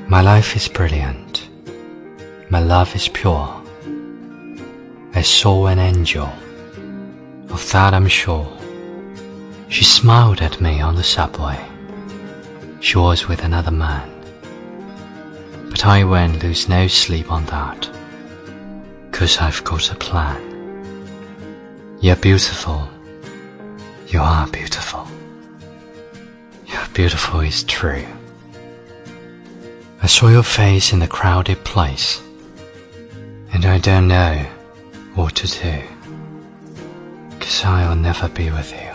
My life is brilliant, my love is pure. I saw an angel, of that I'm sure. She smiled at me on the subway. She was with another man, but I won't lose no sleep on that, 'cause I've got a plan. You're beautiful, you are beautiful. You're beautiful is true. I saw your face in the crowded place, and I don't know what to do, 'cause I'll never be with you.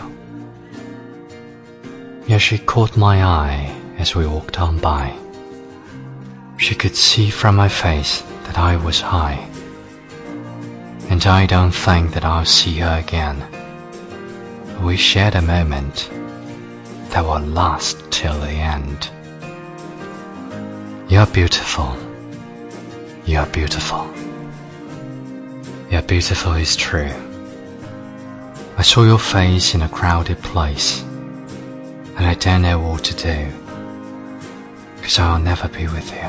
Yet she caught my eye as we walked on by. She could see from my face that I was high, and I don't think that I'll see her again. We shared a moment that will last till the end. You're beautiful, you're beautiful. You're beautiful is true. I saw your face in a crowded place, and I don't know what to do, 'cause I'll never be with you.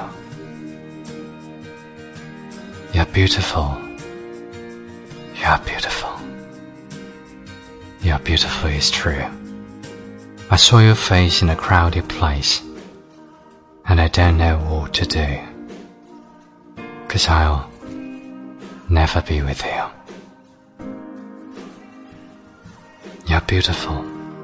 You're beautiful, you're beautiful. You're beautiful is true. I saw your face in a crowded place, and I don't know what to do, 'cause I'll never be with you. You're beautiful,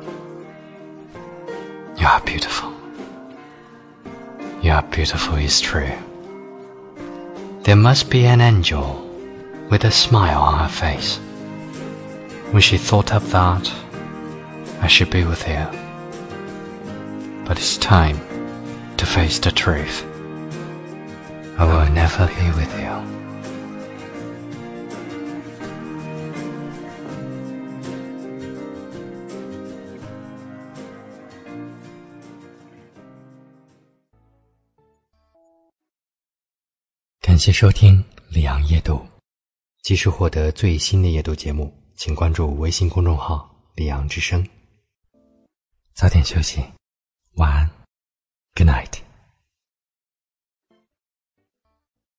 you're beautiful. You're beautiful is true. There must be an angel with a smile on her face. When she thought of that, I should be with you. But it's time to face the truth. I will never be with you.感谢收听李昂夜读，继续获得最新的夜读节目，请关注微信公众号李昂之声。早点休息，晚安 ，Good night。